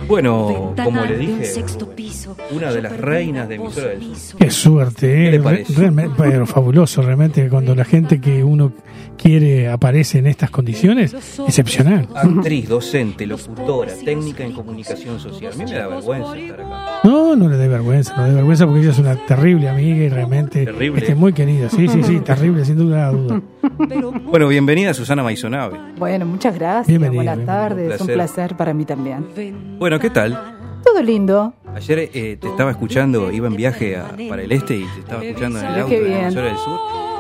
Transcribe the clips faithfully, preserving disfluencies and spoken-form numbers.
Bueno, como le dije, una de las reinas de emisora del sur. Qué suerte, ¿eh? ¿Qué le parece? Realmente, pero fabuloso, realmente, cuando la gente que uno quiere aparece en estas condiciones, excepcional. Actriz, docente, locutora, técnica en comunicación social. A mí me da vergüenza estar acá. No, no le dé vergüenza, no le dé vergüenza porque ella es una terrible amiga y realmente Terrible. este, muy querida. Sí, sí, sí, terrible, sin duda duda. Bueno, bienvenida Susana Maisonave. Bueno, muchas gracias. Bienvenida, Buenas bienvenida. tardes. Un Es un placer. placer para mí también. Bueno, ¿qué tal? Todo lindo. Ayer eh, te estaba escuchando, iba en viaje a- para el este y te estaba escuchando en el Mira auto qué de la bien. emisora del sur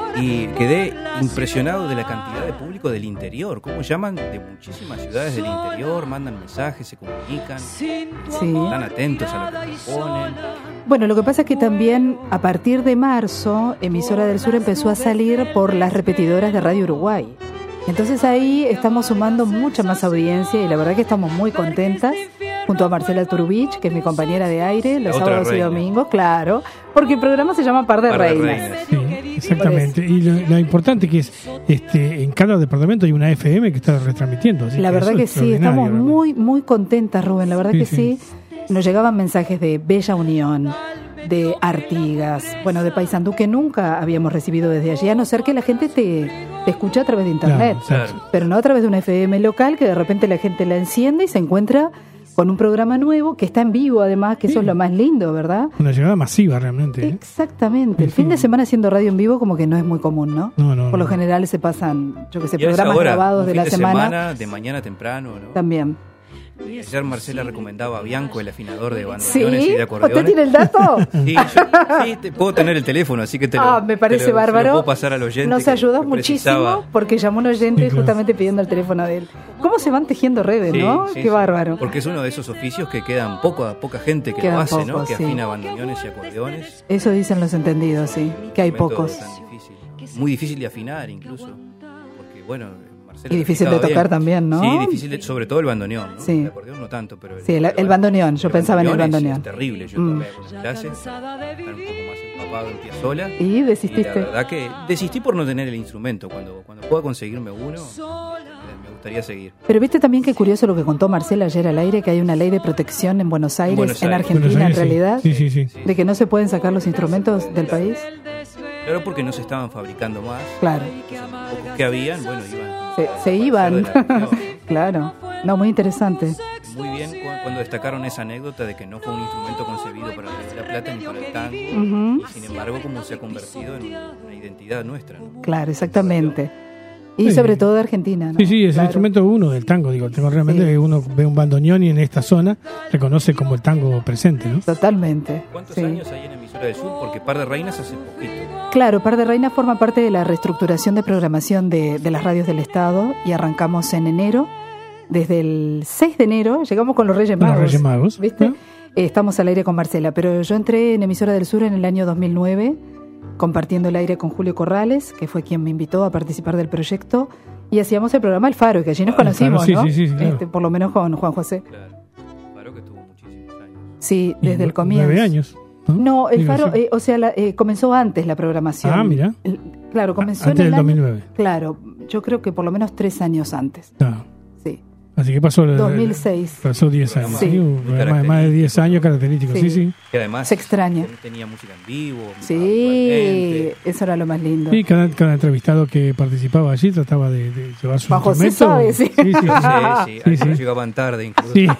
y quedé impresionado de la cantidad de público del interior. ¿Cómo llaman de muchísimas ciudades del interior? Mandan mensajes, se comunican, Sí. están atentos a lo que proponen. Bueno, lo que pasa es que también a partir de marzo, Emisora del Sur empezó a salir por las repetidoras de Radio Uruguay. Entonces ahí estamos sumando mucha más audiencia y la verdad que estamos muy contentas. Junto a Marcela Turubich, que es mi compañera de aire, los La otra sábados y reina. domingos, claro, porque el programa se llama Par de Par de Reinas. Reinas. Sí, exactamente. Y lo, lo importante que es, este, en cada departamento hay una F M que está retransmitiendo. así La que verdad eso que es sí, extraordinario, estamos realmente. muy, muy contentas, Rubén. La verdad Sí, que sí. sí. Nos llegaban mensajes de Bella Unión, de Artigas, bueno, de Paysandú, que nunca habíamos recibido desde allí, a no ser que la gente te, te escucha a través de internet, Claro, exacto. pero no a través de una F M local, que de repente la gente la enciende y se encuentra con un programa nuevo, que está en vivo además, que eso Sí. es lo más lindo, ¿verdad? Una llegada masiva realmente. ¿eh? Exactamente. El Sí, fin sí. de semana haciendo radio en vivo como que no es muy común, ¿no? No, no, Por lo no. general se pasan, yo que sé, Y a esa programas hora, grabados un de fin la de semana, de mañana temprano, ¿no? también. Ayer Marcela recomendaba a Bianco, el afinador de ¿Sí? bandoneones y de ¿Usted acordeones. tiene el dato? Sí, yo- sí, te- puedo tener el teléfono, así que te lo, Ah, me parece te lo- se lo bárbaro. puedo pasar al oyente. Nos que- ayudó que muchísimo precisaba. porque llamó un oyente Sí, claro. justamente pidiendo el teléfono de él. ¿Cómo se van tejiendo redes, Sí, no? sí, Qué sí. bárbaro. Porque es uno de esos oficios que quedan poca, poca gente que Quedan lo hace, ¿no? pocos, Que sí. afina bandoneones y acordeones. Eso dicen los entendidos, sí, que hay Momento pocos. tan difícil. Muy difícil de afinar incluso. Porque, bueno, Marcela Y difícil de practicaba tocar bien. también, ¿no? Sí, difícil, de- sobre todo el bandoneón, ¿no? Sí. El acordeón no tanto, pero... Sí, el- el bandoneón, yo pensaba en el es- bandoneón. Es terrible, yo Mm. tomé algunas clases, estar un poco más empapado en piazzola. Y Y la desististe. verdad que desistí por no tener el instrumento. Cuando, cuando pueda conseguirme uno, eh, me gustaría seguir. Pero viste también qué curioso lo que contó Marcela ayer al aire, que hay una ley de protección en Buenos Aires, en, Buenos Aires. Argentina Buenos Aires, en sí. realidad, Sí, sí, sí. de que no se pueden sacar los instrumentos del país. Claro, porque no se estaban fabricando más. Claro, Los pocos que habían, bueno, iban. se, a se iban. desaparecer de la región, Claro, no, muy interesante. ¿no? Muy bien cu- cuando destacaron esa anécdota de que no fue un instrumento concebido para el Río de la Plata ni para el tango. Ujú. Y sin embargo, como se ha convertido en una, una identidad nuestra, ¿no? Claro, exactamente. Y Sí. sobre todo de Argentina, ¿no? Sí, sí, es el Claro. instrumento uno del tango. Digo, tengo realmente Sí. que uno ve un bandoneón y en esta zona reconoce como el tango presente, ¿no? Totalmente. ¿Cuántos sí. años hay en Emisora del Sur? Porque Par de Reinas hace poquito. Claro, Par de Reinas forma parte de la reestructuración de programación de, de las radios del Estado y arrancamos en enero. Desde el seis de enero llegamos con los Reyes Con los Magos. Reyes Magos, ¿Viste? ¿no? Eh, Estamos al aire con Marcela, pero yo entré en Emisora del Sur en el año dos mil nueve, compartiendo el aire con Julio Corrales, que fue quien me invitó a participar del proyecto, y hacíamos el programa El Faro, que allí nos Ah, El conocimos, Faro, sí, ¿no? sí, sí, sí, claro. Este, por lo menos con Juan José. Claro. Claro que tuvo muchísimos años. Sí, Y desde el nu- comienzo. Nueve años. No, No, el Digo, Faro, sí. eh, o sea, la- eh, comenzó antes la programación. Ah, mira. El- claro, comenzó Antes en el del año- dos mil nueve. Claro, yo creo que por lo menos tres años antes. Ah, Sí, así que pasó el- dos mil seis. Pasó diez años. Sí. Sí, un programa de más de diez años característico. Sí, Sí. sí. Que además Se extraña. tenía música en vivo. Sí, habitualmente. eso era lo más lindo. Sí, cada, cada entrevistado que participaba allí trataba de, de llevar su Juan José instrumento. sabe, sí. Sí, sí, sí. Sí, sí, Sí, algunos sí. llegaban tarde incluso. Sí.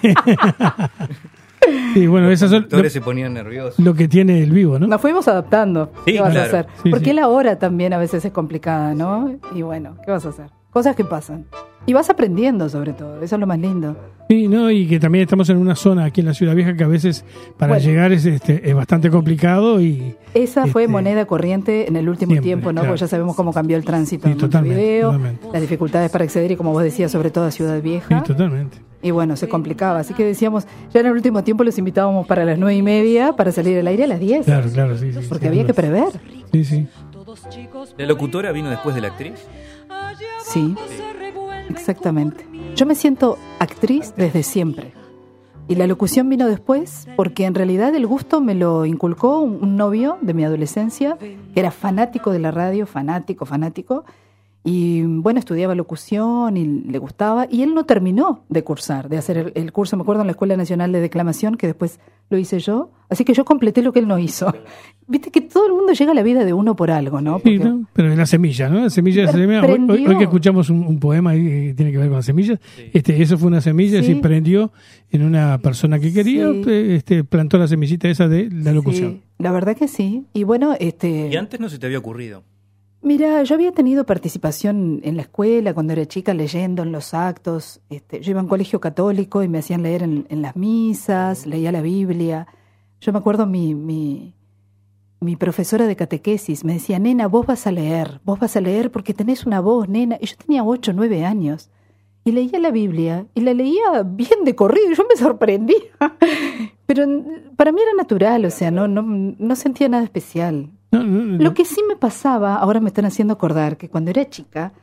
Sí, bueno, Los esas son lo, conductores se ponían nerviosos. lo que tiene el vivo, ¿no? Nos fuimos adaptando. Sí, ¿Qué vas claro. a hacer? Sí, Porque sí. la hora también a veces es complicada, ¿no? Y bueno, ¿qué vas a hacer? Cosas que pasan. Y vas aprendiendo sobre todo, eso es lo más lindo. Sí, no, y que también estamos en una zona aquí en la Ciudad Vieja que a veces para Bueno. llegar es este es bastante complicado y Esa fue Este, moneda corriente en el último siempre, tiempo, ¿no? claro. Porque ya sabemos cómo cambió el tránsito Sí, en totalmente, Montevideo, totalmente. las dificultades para acceder y como vos decías, sobre todo a Ciudad sí, Vieja. totalmente. Y bueno, se complicaba. Así que decíamos, ya en el último tiempo los invitábamos para las nueve y media para salir al aire a las diez. Claro, claro, sí, sí. Porque sin había duda. que prever. Sí, sí. ¿La locutora vino después de la actriz? Sí, exactamente. Yo me siento actriz desde siempre. Y la locución vino después porque en realidad el gusto me lo inculcó un, un novio de mi adolescencia que era fanático de la radio, fanático, fanático. Y bueno, estudiaba locución y le gustaba. Y él no terminó de cursar, de hacer el, el curso, me acuerdo, en la Escuela Nacional de Declamación, que después lo hice yo. Así que yo completé lo que él no hizo. Viste que todo el mundo llega a la vida de uno por algo, ¿no? Porque... Sí, ¿no? Pero en la semilla, ¿no? La semilla, la semilla hoy, hoy, hoy que escuchamos un, un poema ahí que tiene que ver con las semillas, sí. este, eso fue una semilla, sí. se prendió en una persona que quería, sí. este, plantó la semillita esa de la locución. Sí, la verdad que sí. Y bueno, este... ¿Y antes no se te había ocurrido? Mira, yo había tenido participación en la escuela cuando era chica, leyendo en los actos. Este, yo iba a un colegio católico y me hacían leer en, en las misas, leía la Biblia. Yo me acuerdo mi, mi, mi profesora de catequesis me decía, nena, vos vas a leer, vos vas a leer porque tenés una voz, nena. Y yo tenía ocho, nueve años y leía la Biblia y la leía bien de corrido y yo me sorprendía. Pero para mí era natural, o sea, no, no, no sentía nada especial. No, no, no. Lo que sí me pasaba, ahora me están haciendo acordar, que cuando era chica,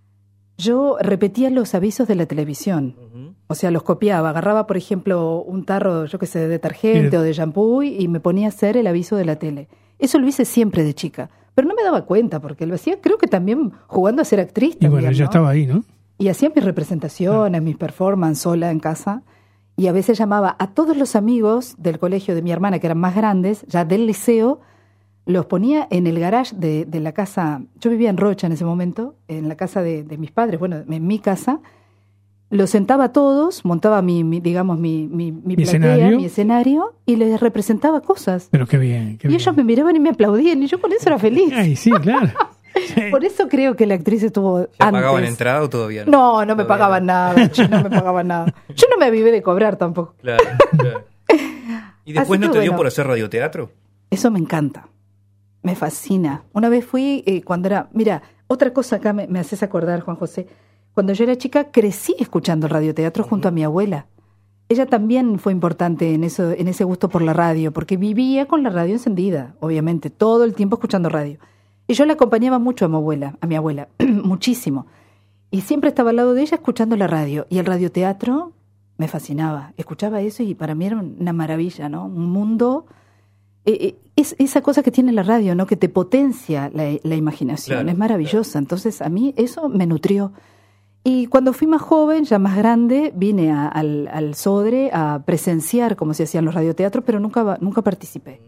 yo repetía los avisos de la televisión. Uh-huh. O sea, los copiaba. Agarraba, por ejemplo, un tarro, yo qué sé, de detergente sí. o de shampoo y me ponía a hacer el aviso de la tele. Eso lo hice siempre de chica. Pero no me daba cuenta, porque lo hacía, creo que también jugando a ser actriz. Y también, bueno, ya ¿no? estaba ahí, ¿no? Y hacía mis representaciones, ah. mis performances sola en casa. Y a veces llamaba a todos los amigos del colegio de mi hermana, que eran más grandes, ya del liceo, los ponía en el garage de, de la casa. Yo vivía en Rocha en ese momento, en la casa de, de mis padres, bueno, en mi casa. Los sentaba a todos, montaba mi, mi digamos, mi, mi, mi, ¿Mi platea, escenario? mi escenario, y les representaba cosas. Pero qué bien, qué y bien. ellos me miraban y me aplaudían, y yo con eso era feliz. Ay, sí, claro. Sí. Por eso creo que la actriz estuvo antes. ¿Te pagaban entrada o todavía no? No, no me todavía pagaban no. nada, yo no me pagaban nada. Yo no me avivé de cobrar tampoco. Claro, claro. ¿Y después no te bueno, dio por hacer radioteatro? Eso me encanta. Me fascina. Una vez fui eh, cuando era... Mira, otra cosa acá me, me haces acordar, Juan José. Cuando yo era chica crecí escuchando el radioteatro uh-huh. junto a mi abuela. Ella también fue importante en eso, en ese gusto por la radio, porque vivía con la radio encendida, obviamente, todo el tiempo escuchando radio. Y yo la acompañaba mucho a mi abuela, a mi abuela, muchísimo. Y siempre estaba al lado de ella escuchando la radio. Y el radioteatro me fascinaba. Escuchaba eso y para mí era una maravilla, ¿no? Un mundo... Eh, es esa cosa que tiene la radio, ¿no? Que te potencia la, la imaginación, claro, es maravillosa. Claro. Entonces a mí eso me nutrió. Y cuando fui más joven, ya más grande, vine a, al, al Sodre a presenciar cómo se hacían los radioteatros, pero nunca, nunca participé.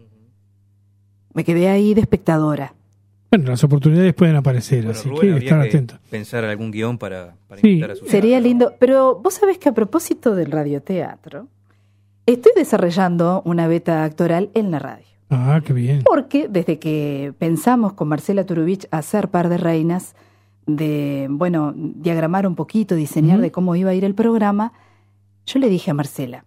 Me quedé ahí de espectadora. Bueno, las oportunidades pueden aparecer, bueno, así Rubén, que estar atento. Pensar algún guión para, para sí. invitar a su Sería teatro. lindo, pero vos sabés que a propósito del radioteatro, estoy desarrollando una beta actoral en la radio. Ah, qué bien. Porque desde que pensamos con Marcela Turubich hacer Par de Reinas, de, bueno, diagramar un poquito, diseñar uh-huh. de cómo iba a ir el programa, yo le dije a Marcela,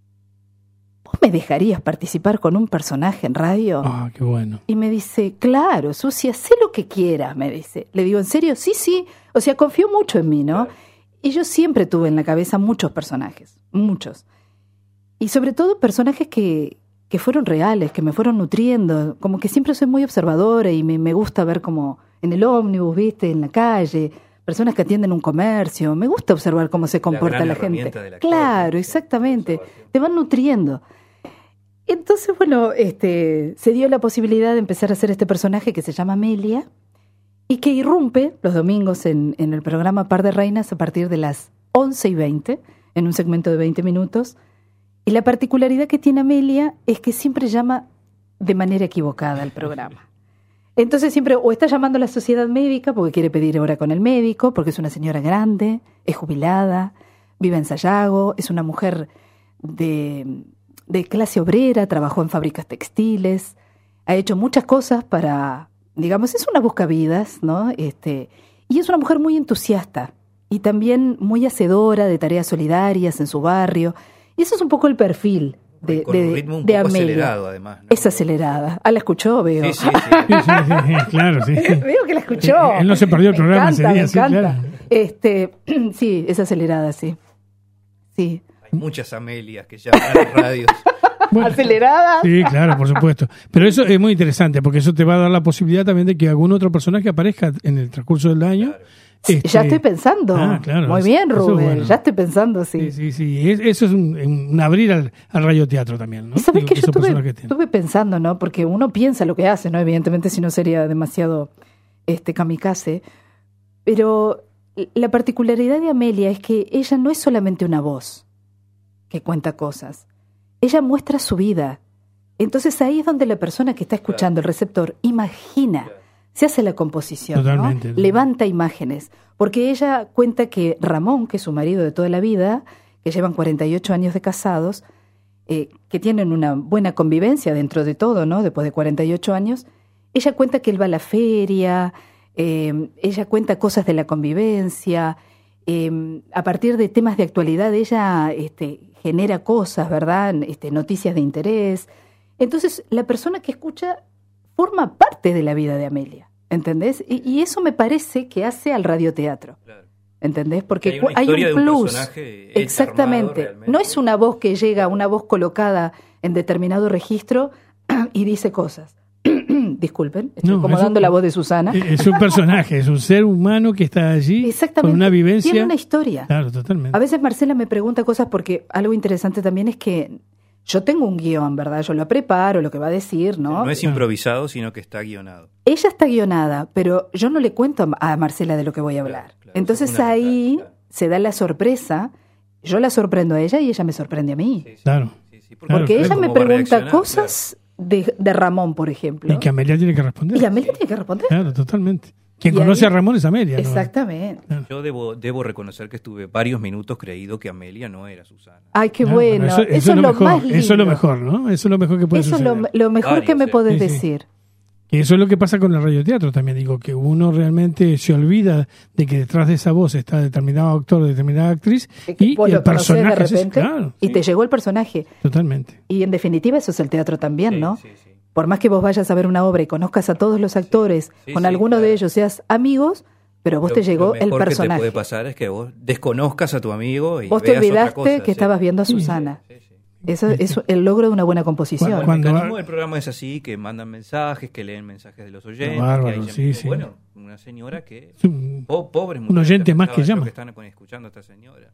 ¿vos me dejarías participar con un personaje en radio? Ah, qué bueno. Y me dice, claro, Susi, hacé lo que quieras, me dice. Le digo, ¿en serio? Sí, sí. O sea, confió mucho en mí, ¿no? Claro. Y yo siempre tuve en la cabeza muchos personajes, muchos. Y sobre todo personajes que... que fueron reales, que me fueron nutriendo, como que siempre soy muy observadora y me, me gusta ver como en el ómnibus, viste, en la calle, personas que atienden un comercio, me gusta observar cómo se comporta la, la gente. La claro, actor, exactamente, te van nutriendo. Entonces, bueno, este, se dio la posibilidad de empezar a hacer este personaje que se llama Amelia y que irrumpe los domingos en, en el programa Par de Reinas a partir de las once y veinte, en un segmento de veinte minutos. Y la particularidad que tiene Amelia es que siempre llama de manera equivocada al programa. Entonces siempre o está llamando a la sociedad médica porque quiere pedir hora con el médico, porque es una señora grande, es jubilada, vive en Sayago, es una mujer de, de clase obrera, trabajó en fábricas textiles, ha hecho muchas cosas para, digamos, es una buscavidas, ¿no? Este, y es una mujer muy entusiasta y también muy hacedora de tareas solidarias en su barrio. Y eso es un poco el perfil de, con de, un ritmo un de poco Amelia. Acelerado, además, ¿no? Es acelerada. Ah, la escuchó, veo. Sí, sí, sí. sí, sí, sí, claro, sí. Veo que la escuchó. Eh, él no se perdió el programa me encanta, ese día, me sí, encanta. claro. Este, sí, es acelerada, sí. Sí. Hay muchas Amelias que llaman a las radios. Bueno, ¿aceleradas? Sí, claro, por supuesto. Pero eso es muy interesante, porque eso te va a dar la posibilidad también de que algún otro personaje aparezca en el transcurso del año. Claro. Este... Ya estoy pensando. Ah, claro, Muy eso, bien, Rubén. Es bueno. Ya estoy pensando, sí. Sí, sí, sí. Es, eso es un, un abrir al, al radioteatro también, ¿no? ¿Sabes qué? Yo estuve, que estuve pensando, ¿no? Porque uno piensa lo que hace, ¿no? Evidentemente, si no sería demasiado este kamikaze. Pero la particularidad de Amelia es que ella no es solamente una voz que cuenta cosas. Ella muestra su vida. Entonces ahí es donde la persona que está escuchando, el receptor, imagina, se hace la composición, Totalmente, ¿no? ¿no? Levanta imágenes. Porque ella cuenta que Ramón, que es su marido de toda la vida, que llevan cuarenta y ocho años de casados, eh, que tienen una buena convivencia dentro de todo, ¿no? Después de cuarenta y ocho años, ella cuenta que él va a la feria, eh, ella cuenta cosas de la convivencia, eh, a partir de temas de actualidad ella este, genera cosas, ¿verdad? Este, noticias de interés. Entonces, la persona que escucha forma parte de la vida de Amelia, ¿entendés? Y, y eso me parece que hace al radioteatro, claro. ¿Entendés? Porque hay, hay un plus. Un exactamente. No es una voz que llega, una voz colocada en determinado registro y dice cosas. Disculpen, estoy no, como dando un, la voz de Susana. Es un personaje, es un ser humano que está allí con una vivencia. Tiene una historia. Claro, totalmente. A veces Marcela me pregunta cosas porque algo interesante también es que yo tengo un guión, ¿verdad? Yo lo preparo, lo que va a decir, ¿no? No es improvisado, sino que está guionado. Ella está guionada, pero yo no le cuento a Marcela de lo que voy a hablar. Claro, claro. Entonces ahí claro. se da la sorpresa. Yo la sorprendo a ella y ella me sorprende a mí. Sí, sí. Claro. Sí, sí, porque porque claro, ella me pregunta cosas claro. de, de Ramón, por ejemplo. Y que Amelia tiene que responder. Y Amelia tiene que responder. Claro, totalmente. Quien conoce ahí, a Ramón es Amelia. Exactamente. ¿No? Yo debo, debo reconocer que estuve varios minutos creído que Amelia no era Susana. Ay, qué no, bueno. Eso, eso, eso es lo, mejor, más lindo. Eso es lo mejor, ¿no? Eso es lo mejor que puede eso suceder. Eso es lo, lo mejor Varios, que me podés sí, decir. Sí. Y eso es lo que pasa con el radioteatro también. Digo, que uno realmente se olvida de que detrás de esa voz está determinado actor o determinada actriz y, y el personaje. De repente, es, claro, y sí. te llegó el personaje. Totalmente. Y en definitiva eso es el teatro también, sí, ¿no? Sí, sí. Por más que vos vayas a ver una obra y conozcas a todos los actores, sí, sí, con sí, alguno claro. de ellos seas amigos, pero vos lo, te llegó el personaje. Lo que te puede pasar es que vos desconozcas a tu amigo y vos veas te olvidaste otra cosa, que sí. estabas viendo a Susana. Sí, sí, sí. Eso es el logro de una buena composición. Bueno, el mecanismo del programa es así, que mandan mensajes, que leen mensajes de los oyentes. Bárbaro, que hay, sí, sí. Bueno, una señora que... Un, po, pobres un oyente más que llama. Que están escuchando a esta señora.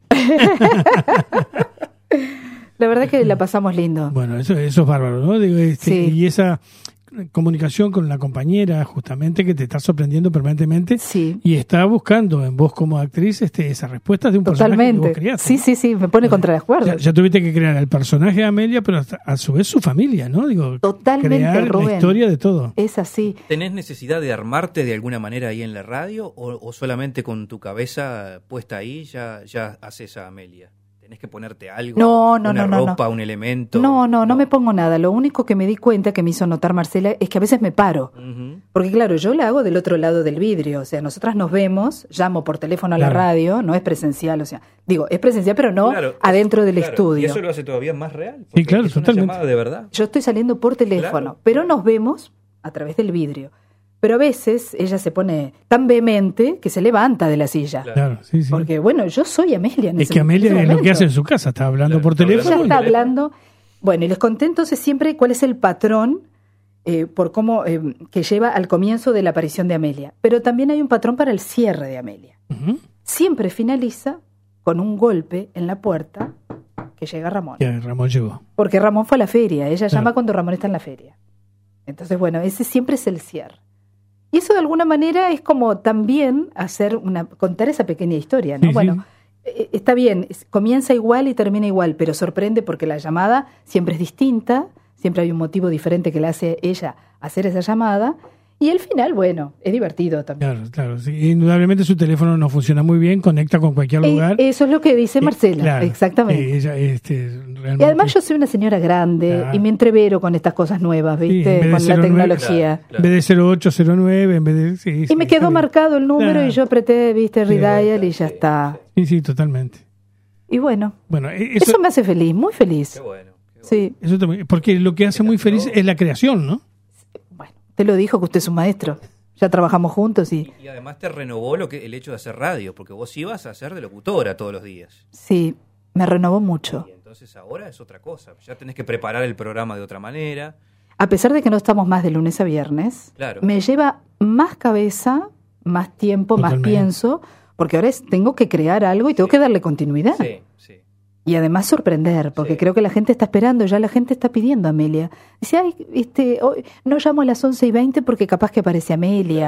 La verdad que la pasamos lindo. Bueno, eso, eso es bárbaro, ¿no? Digo, este, sí. Y esa comunicación con la compañera, justamente, que te está sorprendiendo permanentemente sí. y está buscando en vos como actriz este, esa respuesta de un Totalmente. personaje que vos creaste. Sí, sí, sí, me pone contra las cuerdas. Ya, ya tuviste que crear el personaje de Amelia, pero hasta, a su vez su familia, ¿no? Digo, Totalmente, crear Rubén. la historia de todo. Es así. ¿Tenés necesidad de armarte de alguna manera ahí en la radio o, o solamente con tu cabeza puesta ahí ya, ya haces a Amelia? ¿Tenés que ponerte algo? No, no, una no, no, ropa, no. un elemento. No, no, no, no me pongo nada. Lo único que me di cuenta que me hizo notar Marcela es que a veces me paro. Uh-huh. Porque claro, yo la hago del otro lado del vidrio. O sea, nosotras nos vemos, llamo por teléfono a la claro. radio, no es presencial. O sea, digo, es presencial, pero no claro, adentro del claro. estudio. Y eso lo hace todavía más real. Sí, claro, es totalmente. Una llamada de verdad. Yo estoy saliendo por teléfono, claro. pero nos vemos a través del vidrio. Pero a veces ella se pone tan vehemente que se levanta de la silla. Claro, sí, sí. Porque, bueno, yo soy Amelia. En es ese, que Amelia en ese es momento. lo que hace en su casa, está hablando claro, por teléfono. Ella está hablando. Bueno, y les conté entonces siempre cuál es el patrón eh, por cómo eh, que lleva al comienzo de la aparición de Amelia. Pero también hay un patrón para el cierre de Amelia. Uh-huh. Siempre finaliza con un golpe en la puerta que llega Ramón. Ya, Ramón llegó. Porque Ramón fue a la feria. Ella claro. llama cuando Ramón está en la feria. Entonces, bueno, ese siempre es el cierre. Y eso de alguna manera es como también hacer una contar esa pequeña historia, ¿no? Sí, bueno, sí. está bien, comienza igual y termina igual, pero sorprende porque la llamada siempre es distinta, siempre hay un motivo diferente que le hace ella hacer esa llamada. Y el final, bueno, es divertido también. Claro, claro. Sí. Indudablemente su teléfono no funciona muy bien, conecta con cualquier lugar. Eh, eso es lo que dice Marcela, eh, claro, exactamente. Eh, ella, este, realmente... Y además yo soy una señora grande claro. y me entrevero con estas cosas nuevas, ¿viste? Sí, con la tecnología. Claro, claro. En vez de cero ocho cero nueve, en vez de... Sí, y sí, me quedó marcado el número claro. y yo apreté, ¿viste? Redial sí, y ya sí, está. Sí, sí, totalmente. Y bueno, bueno eso, eso me hace feliz, muy feliz. Qué bueno. Qué bueno. Sí. Eso también, porque lo que hace muy feliz es la creación, ¿no? Bueno, te lo dijo que usted es un maestro. Ya trabajamos juntos y... y... Y además te renovó lo que el hecho de hacer radio, porque vos ibas a ser de locutora todos los días. Sí, me renovó mucho. Y entonces ahora es otra cosa. Ya tenés que preparar el programa de otra manera. A pesar de que no estamos más de lunes a viernes, claro. me lleva más cabeza, más tiempo, Totalmente. más pienso, porque ahora es, tengo que crear algo y tengo sí. que darle continuidad. Sí, sí. Y además sorprender, porque sí. creo que la gente está esperando, ya la gente está pidiendo a Amelia. Dice, ay, este, hoy no llamo a las once y veinte porque capaz que aparece Amelia. Claro.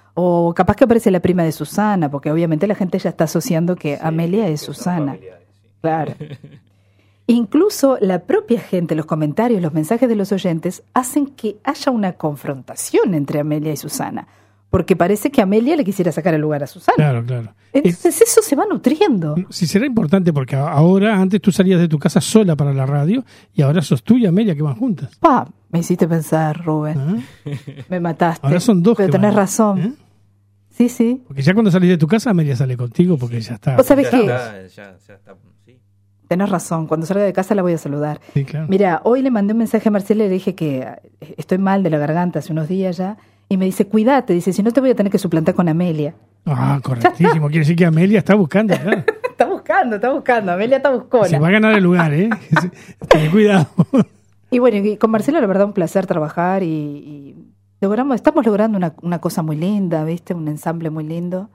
O capaz que aparece la prima de Susana, porque obviamente la gente ya está asociando que sí, Amelia es Susana. Sí. Claro. Incluso la propia gente, los comentarios, los mensajes de los oyentes hacen que haya una confrontación entre Amelia y Susana. Porque parece que Amelia le quisiera sacar el lugar a Susana. Claro, claro. Entonces eso se va nutriendo. Sí, será importante porque ahora, antes tú salías de tu casa sola para la radio y ahora sos tú y Amelia que van juntas. Pa, me hiciste pensar, Rubén. ¿Ah? Me mataste. Ahora son dos. Pero que tenés van. razón. ¿Eh? Sí, sí. Porque ya cuando salís de tu casa, Amelia sale contigo porque ya está. ¿Vos sabés ya qué? Está, ya, ya está, sí. Tenés razón. Cuando salga de casa la voy a saludar. Sí, claro. Mira, hoy le mandé un mensaje a Marcela y le dije que estoy mal de la garganta hace unos días ya. Y me dice, cuídate, dice, si no te voy a tener que suplantar con Amelia. Ah, correctísimo. Quiere decir que Amelia está buscando, claro. Está buscando, está buscando. Amelia está buscona. Se va a ganar el lugar, ¿eh? Ten cuidado. Y bueno, y con Marcela la verdad un placer trabajar y, y logramos, estamos logrando una, una cosa muy linda, ¿viste? Un ensamble muy lindo.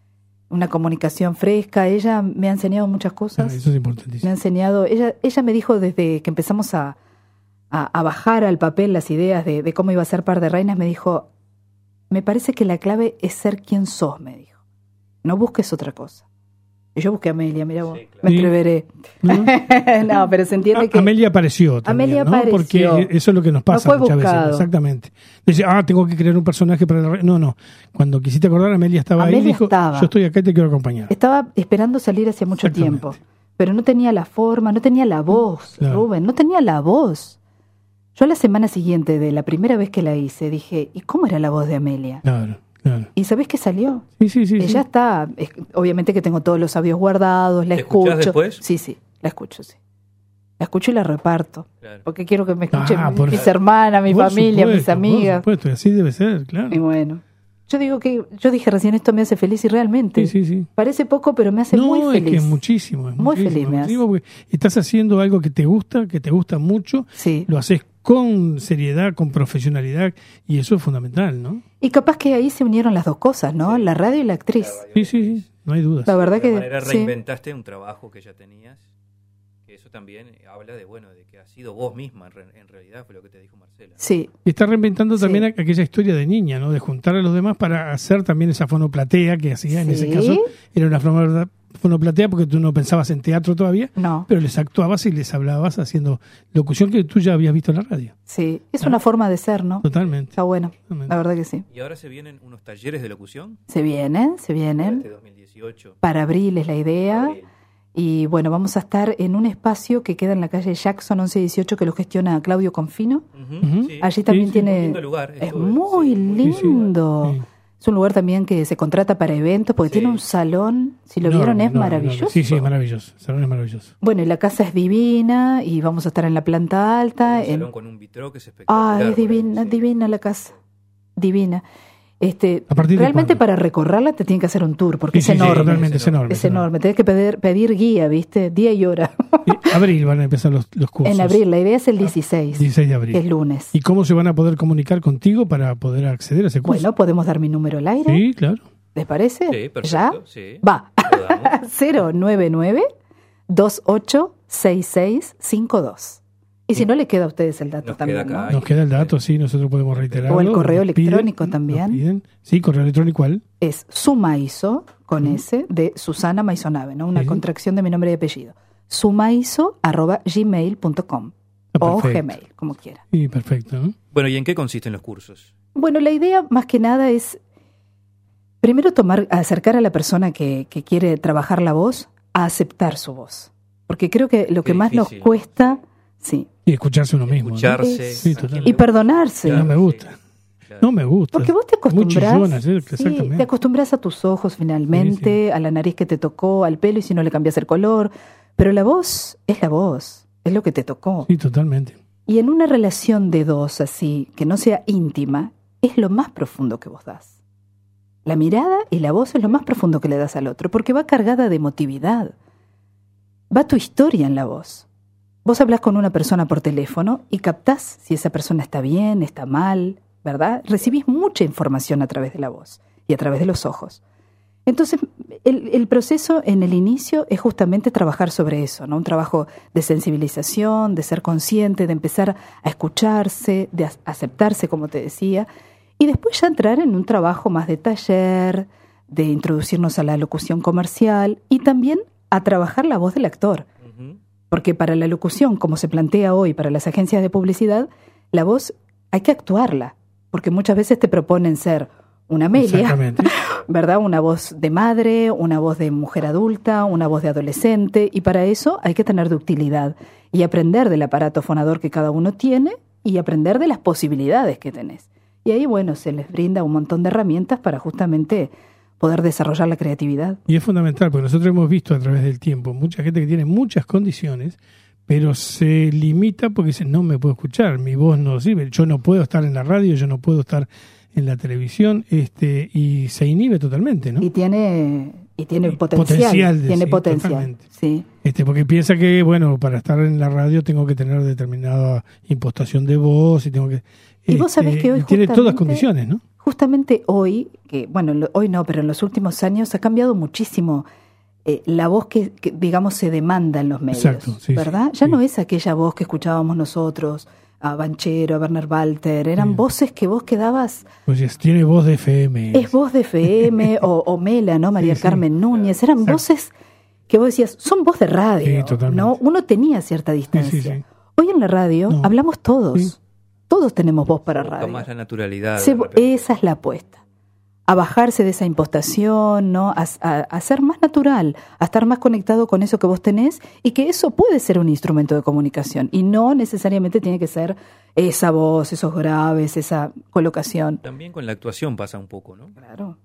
Una comunicación fresca. Ella me ha enseñado muchas cosas. Ah, eso es importantísimo. Me ha enseñado, ella, ella me dijo desde que empezamos a, a, a bajar al papel las ideas de, de cómo iba a ser Par de Reinas, me dijo, me parece que la clave es ser quien sos, me dijo. No busques otra cosa. Y yo busqué a Amelia, mira vos, sí, claro. Me atreveré. ¿No? No, pero se entiende a, que... Amelia apareció también, Amelia ¿no? apareció. Porque eso es lo que nos pasa no muchas buscado. veces. Exactamente. Dice, ah, tengo que crear un personaje para la... No, no. Cuando quisiste acordar, Amelia estaba Amelia ahí y dijo, estaba. yo estoy acá y te quiero acompañar. Estaba esperando salir hace mucho tiempo. Pero no tenía la forma, no tenía la voz, claro. Rubén, no tenía la voz. Yo la semana siguiente de la primera vez que la hice, dije, ¿y cómo era la voz de Amelia? Claro. Claro. ¿Y sabés qué salió? Sí, sí, sí. Ella sí. está, es, obviamente que tengo todos los audios guardados, la ¿La escucho. escuchás después? Sí, sí, la escucho, sí. La escucho y la reparto. Claro. Porque quiero que me escuchen ah, mis, por, mis hermanas, mi familia, supuesto, mis amigas. Por supuesto, así debe ser, claro. Y bueno, yo digo que, yo dije recién, esto me hace feliz y realmente. Sí, sí, sí. Parece poco, pero me hace no, muy feliz. No, es que es muchísimo. Es muy muchísimo, feliz me hace. Porque estás haciendo algo que te gusta, que te gusta mucho. Sí. Lo haces con seriedad, con profesionalidad, y eso es fundamental, ¿no? Y capaz que ahí se unieron las dos cosas, ¿no? Sí. La radio y la actriz. La sí, sí, sí, no hay dudas. La verdad de que... De manera reinventaste sí. un trabajo que ya tenías, que eso también habla de, bueno, de que has sido vos misma, en realidad fue lo que te dijo Marcela. Sí. Y estás reinventando sí. también aquella historia de niña, ¿no? De juntar a los demás para hacer también esa fonoplatea que hacía, en sí. ese caso, era una fonoplatea porque tú no pensabas en teatro todavía, no. pero les actuabas y les hablabas haciendo locución que tú ya habías visto en la radio. Sí, es ¿Ah? una forma de ser, ¿no? Totalmente. Está bueno, Totalmente. La verdad que sí. ¿Y ahora se vienen unos talleres de locución? Se vienen, se vienen. Este dos mil dieciocho. Para abril es la idea. Abril. Y bueno, vamos a estar en un espacio que queda en la calle Jackson once dieciocho que lo gestiona Claudio Confino. Uh-huh, uh-huh. Sí. Allí también sí, tiene... Sí, lindo lugar, es muy sí, lindo. Sí, sí. Es un lugar también que se contrata para eventos porque sí. Tiene un salón, si lo no, vieron, es no, maravilloso. No, sí, sí, es maravilloso. El salón es maravilloso. Bueno, y la casa es divina y vamos a estar en la planta alta. Un en... salón con un vitró que es espectacular. Ah, es divina, sí. divina la casa. Divina. Este, ¿A realmente para recorrerla te tienen que hacer un tour porque sí, es, sí, enorme, sí, totalmente, es enorme. Es enorme. Tenés que pedir, pedir guía, ¿viste? Día y hora. Abril van a empezar los, los cursos. En abril, la idea es el dieciséis. dieciséis de abril. Que es lunes. ¿Y cómo se van a poder comunicar contigo para poder acceder a ese curso? Bueno, podemos dar mi número al aire. Sí, claro. ¿Les parece? Sí, perfecto. ¿Ya? Sí. Va. cero nueve nueve dos ocho seis seis cinco dos. Y si no, le queda a ustedes el dato nos también. Queda ¿no? Nos queda el dato, sí, nosotros podemos reiterarlo. O el correo electrónico piden, también. Piden. Sí, correo electrónico, ¿cuál? Es sumaizo, con uh-huh. S, de Susana Maisonave, ¿no? Una uh-huh. contracción de mi nombre y apellido. sumaizo arroba gmail punto com ah, o Gmail, como quiera. Sí, perfecto. ¿no? Bueno, ¿y en qué consisten los cursos? Bueno, la idea más que nada es primero tomar, acercar a la persona que, que quiere trabajar la voz a aceptar su voz. Porque creo que lo que Qué más difícil. nos cuesta... Sí. Y escucharse uno mismo. Escucharse. ¿no? Es, sí, y perdonarse. Claro, no me gusta. Sí, claro. No me gusta. Porque vos te acostumbras. Chillona, ¿sí? Sí, te acostumbras a tus ojos finalmente, sí, sí. a la nariz que te tocó, al pelo y si no le cambias el color. Pero la voz es la voz. Es lo que te tocó. Sí, totalmente. Y en una relación de dos así, que no sea íntima, es lo más profundo que vos das. La mirada y la voz es lo más profundo que le das al otro, porque va cargada de emotividad. Va tu historia en la voz. Vos hablás con una persona por teléfono y captás si esa persona está bien, está mal, ¿verdad? Recibís mucha información a través de la voz y a través de los ojos. Entonces, el, el proceso en el inicio es justamente trabajar sobre eso, ¿no? Un trabajo de sensibilización, de ser consciente, de empezar a escucharse, de a- aceptarse, como te decía, Y después ya entrar en un trabajo más de taller, de introducirnos a la locución comercial y también a trabajar la voz del actor. Uh-huh. Porque para la locución, como se plantea hoy para las agencias de publicidad, la voz hay que actuarla. Porque muchas veces te proponen ser una Amelia, ¿verdad? Una voz de madre, una voz de mujer adulta, una voz de adolescente, y para eso hay que tener ductilidad y aprender del aparato fonador que cada uno tiene y aprender de las posibilidades que tenés. Y ahí, bueno, se les brinda un montón de herramientas para justamente poder desarrollar la creatividad. Y es fundamental, porque nosotros hemos visto a través del tiempo mucha gente que tiene muchas condiciones, pero se limita porque dice, no me puedo escuchar, mi voz no sirve, yo no puedo estar en la radio, yo no puedo estar en la televisión, este, y se inhibe totalmente, ¿no? Y tiene y tiene y potencial, potencial de, tiene sí, potencial, sí. Este, porque piensa que, bueno, para estar en la radio tengo que tener determinada impostación de voz y tengo que... Y este, vos sabés que hoy tiene todas las condiciones, ¿no? Justamente hoy, que bueno, hoy no, pero en los últimos años ha cambiado muchísimo eh, la voz que, que, digamos, se demanda en los medios, exacto, sí, ¿verdad? Sí, ya sí. no es aquella voz que escuchábamos nosotros, a Banchero, a Werner Walter, eran sí. voces que vos quedabas... Pues tiene voz de F M. Es voz de F M o, o Mela, ¿no? María sí, Carmen sí. Núñez, eran exacto. voces que vos decías, son voz de radio, sí, ¿no? Uno tenía cierta distancia. Sí, sí, sí. Hoy en la radio no. hablamos todos, sí. todos tenemos voz para radio. Más la naturalidad. Se, esa es la apuesta. A bajarse de esa impostación, ¿no? A, a, a ser más natural, a estar más conectado con eso que vos tenés y que eso puede ser un instrumento de comunicación y no necesariamente tiene que ser esa voz, esos graves, esa colocación. También con la actuación pasa un poco, ¿no? Claro.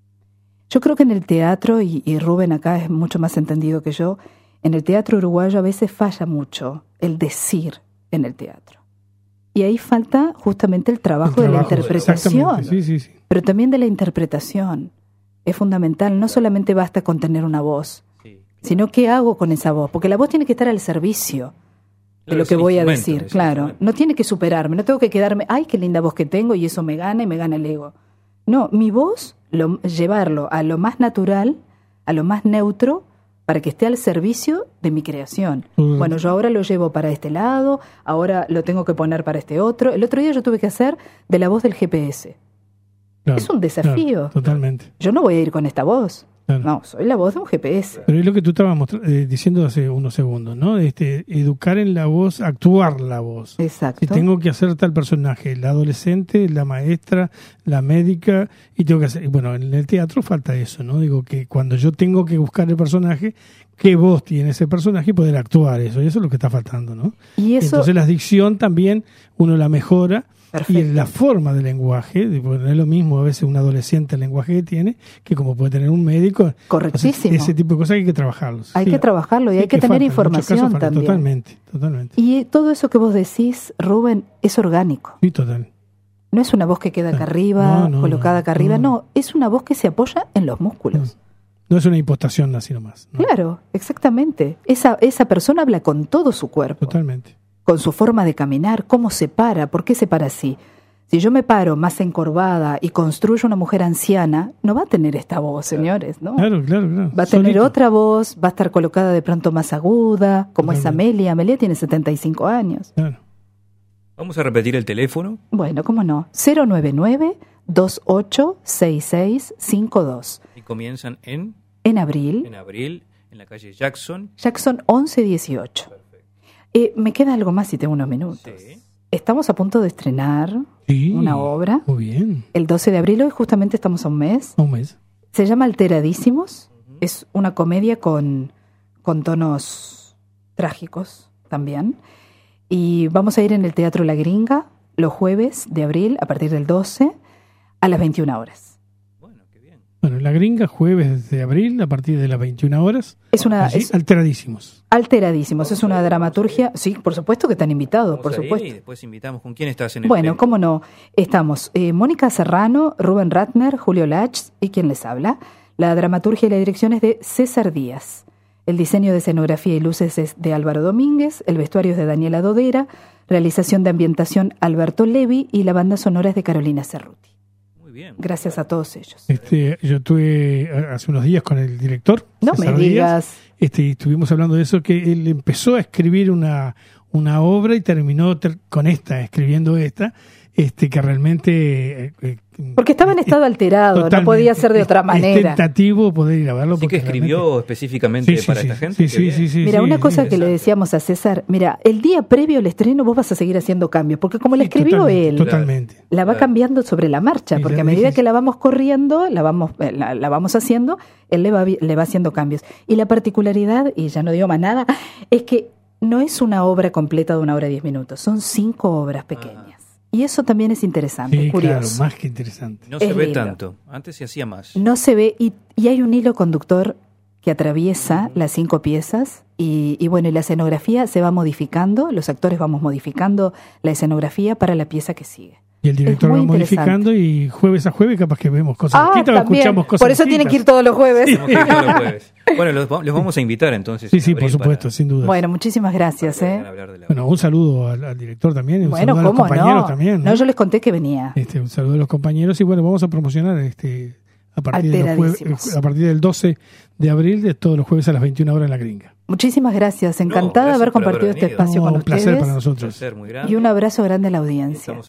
Yo creo que en el teatro, y, y Rubén acá es mucho más entendido que yo, en el teatro uruguayo a veces falla mucho el decir en el teatro. Y ahí falta justamente el trabajo, el trabajo de la interpretación. Sí, sí, sí. Pero también de la interpretación. Es fundamental. No solamente basta con tener una voz, sí, claro. sino qué hago con esa voz. Porque la voz tiene que estar al servicio de claro, lo que voy a decir. Claro, no tiene que superarme. No tengo que quedarme, ay, qué linda voz que tengo y eso me gana y me gana el ego. No, mi voz, lo, llevarlo a lo más natural, a lo más neutro, para que esté al servicio de mi creación. Uh-huh. Bueno, yo ahora lo llevo para este lado, ahora lo tengo que poner para este otro. El otro día yo tuve que hacer de la voz del G P S. Claro, es un desafío. Claro, totalmente. Yo no voy a ir con esta voz. Claro. No, soy la voz de un G P S. Pero es lo que tú estabas mostra- eh, diciendo hace unos segundos, ¿no? Este, educar en la voz, actuar la voz. Exacto. Si tengo que hacer tal personaje, la adolescente, la maestra, la médica, y tengo que hacer... Bueno, en el teatro falta eso, ¿no? Digo que cuando yo tengo que buscar el personaje, qué voz tiene ese personaje y poder actuar eso. Y eso es lo que está faltando, ¿no? Y eso... Entonces la dicción también uno la mejora. Perfecto. Y en la forma del lenguaje, porque no es lo mismo a veces un adolescente el lenguaje que tiene, que como puede tener un médico. Correctísimo. Ese tipo de cosas hay que trabajarlos. Hay sí, que trabajarlo y hay que, que tener falta, información falta, también. Totalmente, totalmente. Y todo eso que vos decís, Rubén, es orgánico. Sí, total. No es una voz que queda acá arriba, no, no, colocada acá no, arriba, no. no, es una voz que se apoya en los músculos. No, no es una impostación así nomás. ¿No? Claro, exactamente. Esa, esa persona habla con todo su cuerpo. Totalmente. Con su forma de caminar, cómo se para, por qué se para así. Si yo me paro más encorvada y construyo una mujer anciana, no va a tener esta voz, señores, ¿no? Claro, claro, claro. Va a tener Solito. Otra voz, va a estar colocada de pronto más aguda, como es Amelia. Amelia tiene setenta y cinco años. Claro. Vamos a repetir el teléfono. Bueno, cómo no. cero nueve nueve, dos ocho seis seis cinco dos. Y comienzan en... En abril. En abril, en la calle Jackson. Jackson once dieciocho. Eh, me queda algo más si tengo unos minutos. Sí. Estamos a punto de estrenar sí, una obra. Muy bien. El doce de abril, hoy justamente estamos a un mes. A un mes. Se llama Alteradísimos. Uh-huh. Es una comedia con, con tonos trágicos también. Y vamos a ir en el Teatro La Gringa los jueves de abril, a partir del doce, a las veintiuna horas. Bueno, La Gringa, jueves de abril, a partir de las veintiuna horas. Es una... Allí, es, alteradísimos. Alteradísimos. Es una dramaturgia... Sí, por supuesto que están invitados, por supuesto. Y después invitamos. ¿Con quién estás en el Bueno, tema? cómo no. Estamos eh, Mónica Serrano, Rubén Ratner, Julio Lach y quien les habla. La dramaturgia y la dirección es de César Díaz. El diseño de escenografía y luces es de Álvaro Domínguez. El vestuario es de Daniela Dodera. Realización de ambientación Alberto Levi. Y la banda sonora es de Carolina Cerruti. Bien. Gracias a todos ellos. Este, yo estuve hace unos días con el director. No César me digas. Díaz, este, y estuvimos hablando de eso, que él empezó a escribir una, una obra y terminó ter- con esta, escribiendo esta, este que realmente... Eh, eh, porque estaba en estado alterado, no podía ser de otra manera. Es tentativo poder ir a verlo. Sí, que escribió realmente... específicamente sí, para sí, esta sí, gente. Sí, sí, sí, sí, mira, sí, una sí, cosa sí, que le decíamos a César, mira, el día previo al estreno vos vas a seguir haciendo cambios, porque como la escribió totalmente, él, totalmente. la va claro. cambiando sobre la marcha, porque a medida que la vamos corriendo, la vamos la, la vamos haciendo, él le va, le va haciendo cambios. Y la particularidad, y ya no digo más nada, es que no es una obra completa de una hora y diez minutos, son cinco obras pequeñas. Ah. Y eso también es interesante, sí, curioso. Claro, más que interesante. No se es ve lindo. tanto, antes se hacía más. No se ve, y, y hay un hilo conductor que atraviesa uh-huh. las cinco piezas, y, y bueno, y la escenografía se va modificando, los actores vamos modificando la escenografía para la pieza que sigue. Y el director va modificando y jueves a jueves capaz que vemos cosas ah, distintas, escuchamos cosas Por eso distintas. tienen que ir todos los jueves. Sí. todos los jueves. Bueno, los, los vamos a invitar entonces. Sí, sí, por supuesto, para, sin duda. Bueno, muchísimas gracias. Eh. Bueno, un saludo al, al director también, un bueno, saludo a los compañeros no? también. ¿no? no, yo les conté que venía. Este, un saludo a los compañeros y bueno, vamos a promocionar este a partir, de los jueves, a partir del doce de abril, de todos los jueves a las veintiuna horas en La Gringa. Muchísimas gracias, encantada no, de haber compartido haber este espacio no, con un ustedes. placer para nosotros. Un placer muy grande. Y un abrazo grande a la audiencia. Estamos